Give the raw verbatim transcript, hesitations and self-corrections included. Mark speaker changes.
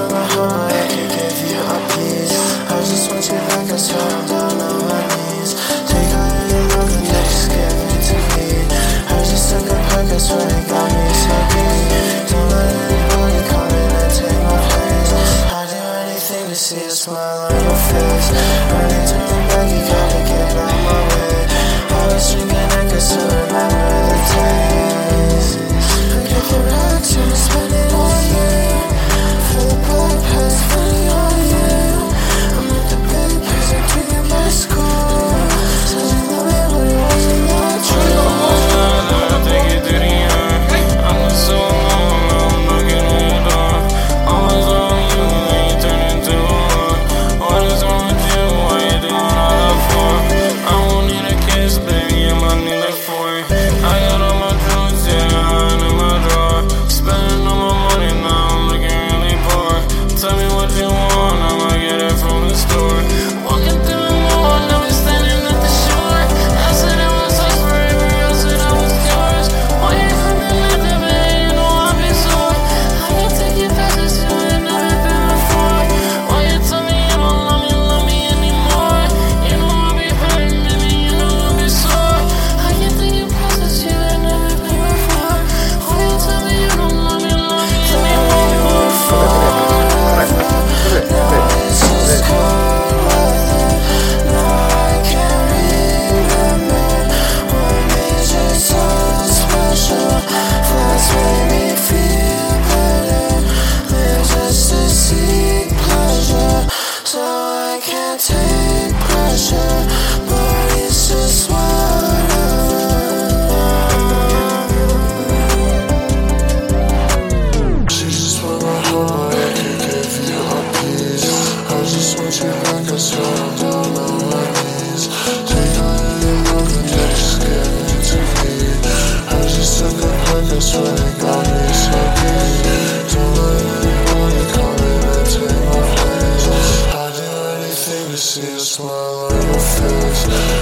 Speaker 1: want my heart, I can give you a piece. I just want you back, I swear I'm down on my knees. Take all of your love and just give it to me. I just took a hug, I swear it got me so deep. Don't let anybody come in and take my place. I'd do anything to see a smile on your face. When you turn back, you gotta get out my way. Always drinking liquor, so remember the taste. Forget the racks, and spend it on you. For the black past, money on you. I'm at the big place, I took you by school. Said you love me, but it wasn't that true. Take pressure, but it's just whatever. She just want my heart, I can give you a piece. I just want you back, I swear I'm down on my knees. Take all of your love and just give it to me. I just took a hug, I swear it got me so deep. Don't let anybody come in and take my place. I do anything to see a smile on your face.